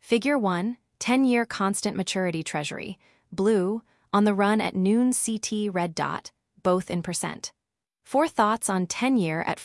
Figure 1, 10-year constant maturity treasury, blue, on the run at noon CT red dot, both in percent. 4 thoughts on 10-year at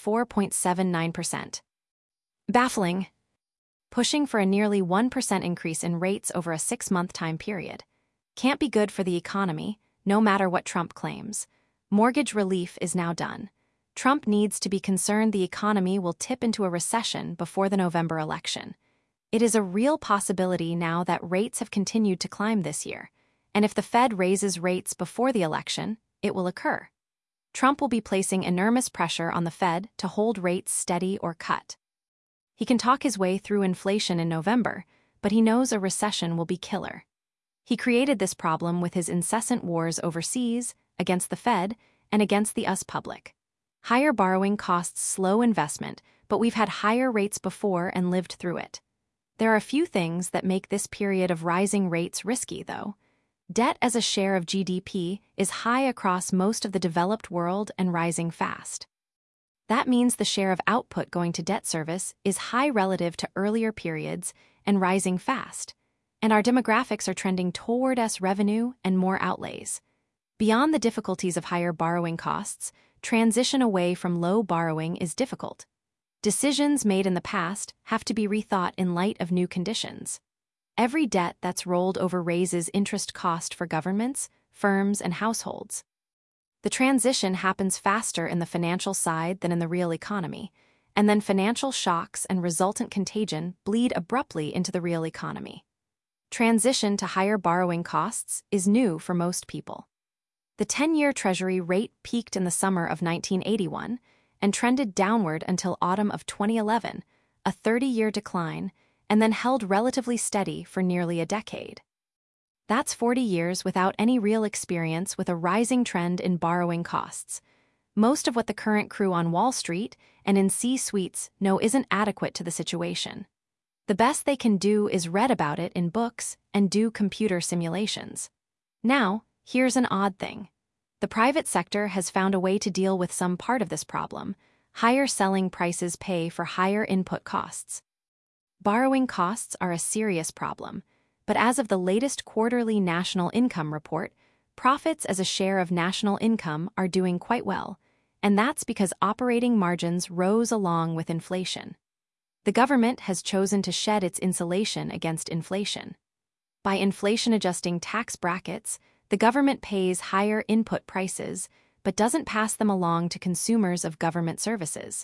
4.79%. Baffling. Pushing for a nearly 1% increase in rates over a 6-month time period. Can't be good for the economy, no matter what Trump claims. Mortgage relief is now done. Trump needs to be concerned the economy will tip into a recession before the November election. It is a real possibility now that rates have continued to climb this year, and if the Fed raises rates before the election, it will occur. Trump will be placing enormous pressure on the Fed to hold rates steady or cut. He can talk his way through inflation in November, but he knows a recession will be killer. He created this problem with his incessant wars overseas, against the Fed, and against the US public. Higher borrowing costs slow investment, but we've had higher rates before and lived through it. There are a few things that make this period of rising rates risky, though. Debt as a share of GDP is high across most of the developed world and rising fast. That means the share of output going to debt service is high relative to earlier periods and rising fast, and our demographics are trending toward less revenue and more outlays. Beyond the difficulties of higher borrowing costs, transition away from low borrowing is difficult. Decisions made in the past have to be rethought in light of new conditions. Every debt that's rolled over raises interest cost for governments, firms, and households. The transition happens faster in the financial side than in the real economy, and then financial shocks and resultant contagion bleed abruptly into the real economy. Transition to higher borrowing costs is new for most people. The 10-year Treasury rate peaked in the summer of 1981 and trended downward until autumn of 2011, a 30-year decline, and then held relatively steady for nearly a decade. That's 40 years without any real experience with a rising trend in borrowing costs. Most of what the current crew on Wall Street and in C-suites know isn't adequate to the situation. The best they can do is read about it in books and do computer simulations. Now, here's an odd thing. The private sector has found a way to deal with some part of this problem. Higher selling prices pay for higher input costs. Borrowing costs are a serious problem, but as of the latest quarterly national income report, profits as a share of national income are doing quite well, and that's because operating margins rose along with inflation. The government has chosen to shed its insulation against inflation. By inflation-adjusting tax brackets, the government pays higher input prices, but doesn't pass them along to consumers of government services.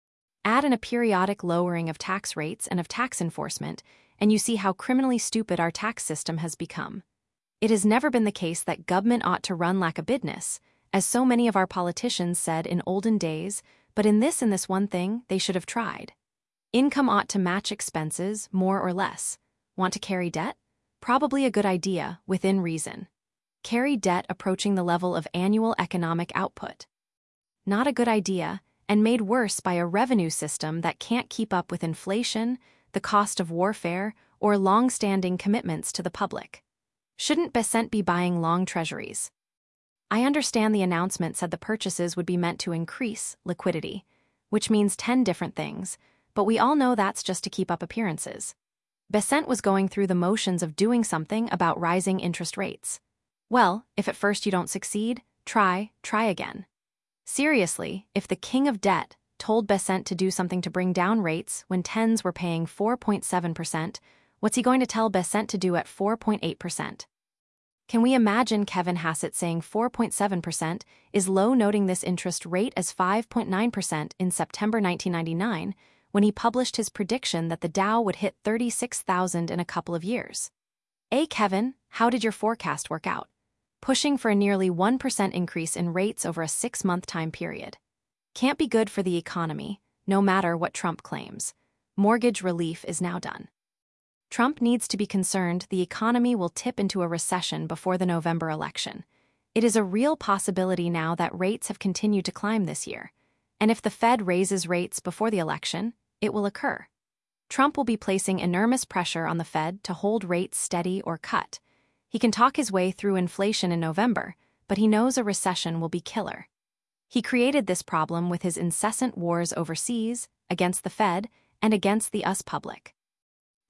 Add in a periodic lowering of tax rates and of tax enforcement, and you see how criminally stupid our tax system has become. It has never been the case that government ought to run like a business, as so many of our politicians said in olden days, but in this one thing, they should have tried. Income ought to match expenses, more or less. Want to carry debt? Probably a good idea, within reason. Carry debt approaching the level of annual economic output. Not a good idea, and made worse by a revenue system that can't keep up with inflation, the cost of warfare, or long-standing commitments to the public. Shouldn't Bessent be buying long treasuries? I understand the announcement said the purchases would be meant to increase liquidity, which means 10 different things, but we all know that's just to keep up appearances. Bessent was going through the motions of doing something about rising interest rates. Well, if at first you don't succeed, try again. Seriously, if the king of debt told Bessent to do something to bring down rates when 10s were paying 4.7%, what's he going to tell Bessent to do at 4.8%? Can we imagine Kevin Hassett saying 4.7% is low, noting this interest rate as 5.9% in September 1999, when he published his prediction that the Dow would hit 36,000 in a couple of years? Kevin, how did your forecast work out? Pushing for a nearly 1% increase in rates over a 6-month time period. Can't be good for the economy, no matter what Trump claims. Mortgage relief is now done. Trump needs to be concerned the economy will tip into a recession before the November election. It is a real possibility now that rates have continued to climb this year, and if the Fed raises rates before the election, it will occur. Trump will be placing enormous pressure on the Fed to hold rates steady or cut. He can talk his way through inflation in November, but he knows a recession will be killer. He created this problem with his incessant wars overseas, against the Fed, and against the US public.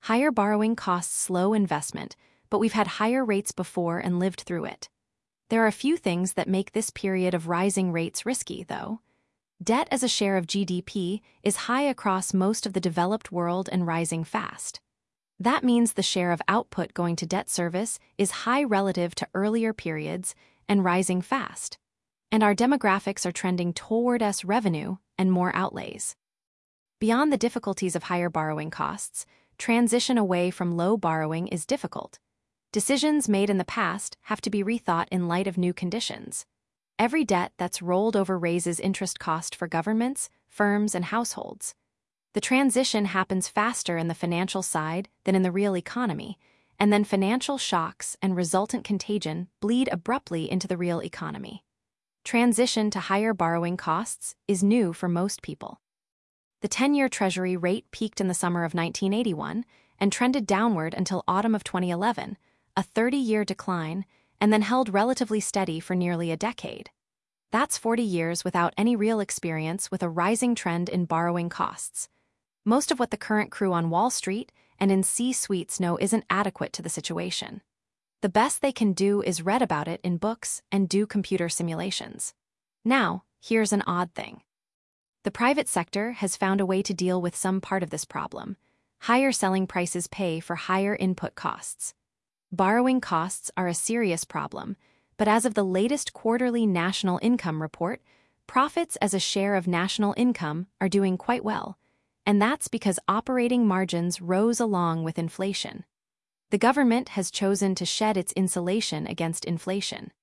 Higher borrowing costs slow investment, but we've had higher rates before and lived through it. There are a few things that make this period of rising rates risky, though. Debt as a share of GDP is high across most of the developed world and rising fast. That means the share of output going to debt service is high relative to earlier periods and rising fast. And our demographics are trending toward less revenue and more outlays. Beyond the difficulties of higher borrowing costs, transition away from low borrowing is difficult. Decisions made in the past have to be rethought in light of new conditions. Every debt that's rolled over raises interest cost for governments, firms, and households. The transition happens faster in the financial side than in the real economy, and then financial shocks and resultant contagion bleed abruptly into the real economy. Transition to higher borrowing costs is new for most people. The 10-year Treasury rate peaked in the summer of 1981 and trended downward until autumn of 2011, a 30-year decline, and then held relatively steady for nearly a decade. That's 40 years without any real experience with a rising trend in borrowing costs. Most of what the current crew on Wall Street and in C-suites know isn't adequate to the situation. The best they can do is read about it in books and do computer simulations. Now, here's an odd thing. The private sector has found a way to deal with some part of this problem. Higher selling prices pay for higher input costs. Borrowing costs are a serious problem, but as of the latest quarterly national income report, profits as a share of national income are doing quite well, and that's because operating margins rose along with inflation. The government has chosen to shed its insulation against inflation.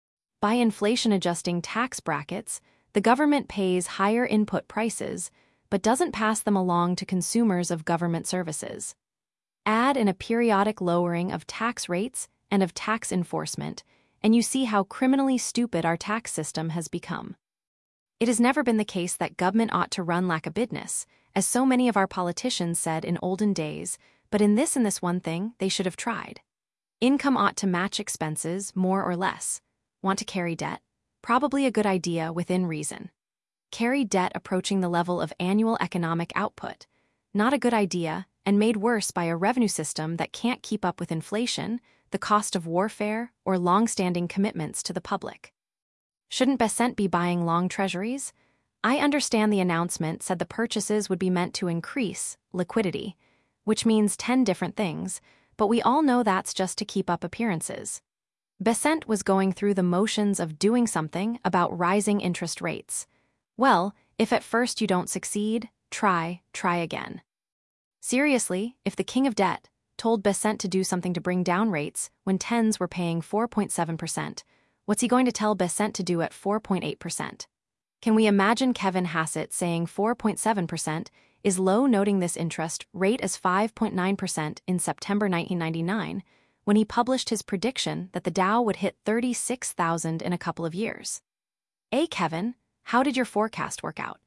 By inflation-adjusting tax brackets, the government pays higher input prices, but doesn't pass them along to consumers of government services. Add in a periodic lowering of tax rates and of tax enforcement, and you see how criminally stupid our tax system has become. It has never been the case that government ought to run like a business, as so many of our politicians said in olden days, but in this and this one thing, they should have tried. Income ought to match expenses, more or less. Want to carry debt? Probably a good idea within reason. Carry debt approaching the level of annual economic output. Not a good idea, and made worse by a revenue system that can't keep up with inflation, the cost of warfare, or long-standing commitments to the public. Shouldn't Besant be buying long treasuries? I understand the announcement said the purchases would be meant to increase liquidity, which means 10 different things, but we all know that's just to keep up appearances. Besant was going through the motions of doing something about rising interest rates. Well, if at first you don't succeed, try again. Seriously, if the king of debt told Besant to do something to bring down rates when 10s were paying 4.7%, what's he going to tell Besant to do at 4.8%? Can we imagine Kevin Hassett saying 4.7% is low, noting this interest rate as 5.9% in September 1999, when he published his prediction that the Dow would hit 36,000 in a couple of years? Kevin, how did your forecast work out?